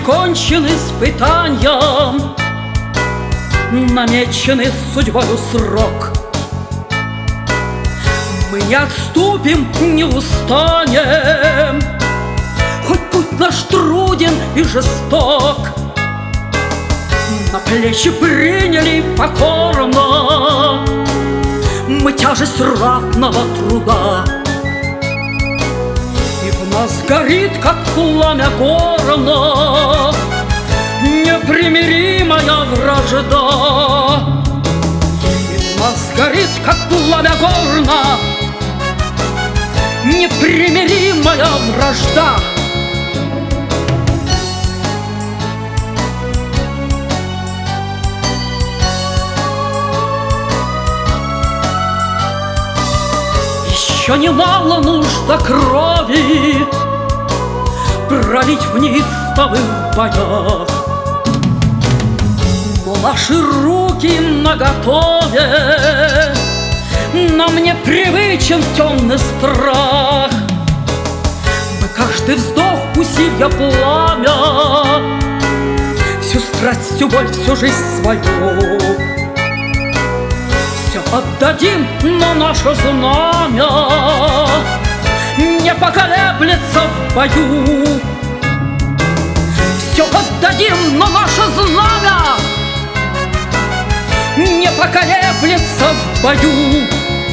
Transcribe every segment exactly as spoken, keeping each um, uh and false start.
кончен испытанием, намеченный судьбою срок. Мы не отступим, не устанем, хоть путь наш труден и жесток. На плечи приняли покорно мы тяжесть ратного труда. И в нас горит, как пламя горно, непримиримая вражда. И в нас горит, как пламя горно, непримиримая вражда. Еще немало нужда крови пролить в неистовых боях, но наши руки наготове, нам не привычен темный страх. Мы каждый вздох усилия пламя, всю страсть, всю боль, всю жизнь свою все отдадим, но наше знамя не поколеблется в бою. Все отдадим, но наше знамя не поколеблется в бою.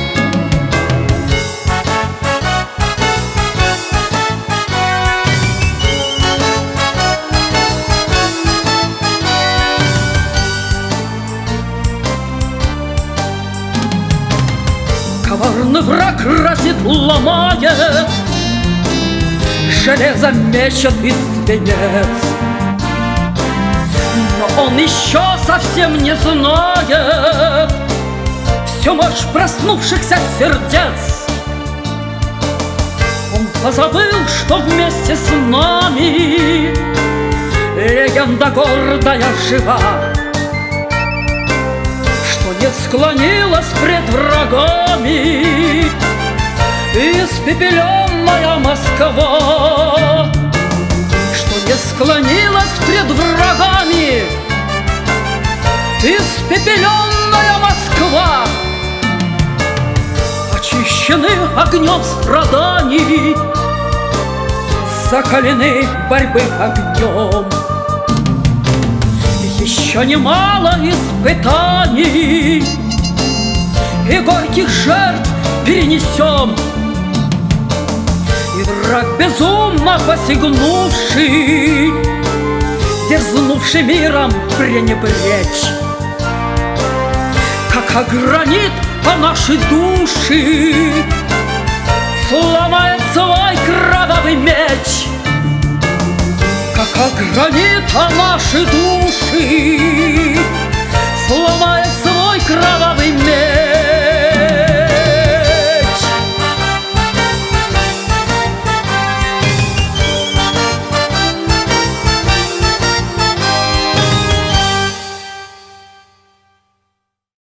Коварный враг разит, ломает, железо мечет и свинец. Но он еще совсем не знает всю мощь проснувшихся сердец. Он позабыл, что вместе с нами легенда гордая жива, не склонилась пред врагами испепеленная Москва, что не склонилась пред врагами испепеленная Москва. Очищены огнем страданий, закалены борьбы огнем. Еще немало испытаний и горьких жертв перенесем, и враг безумно посягнувший, дерзнувший миром пренебречь, как о гранит по нашей души сломает свой кровавый меч. Как о гранит о наши души сломает свой кровавый меч.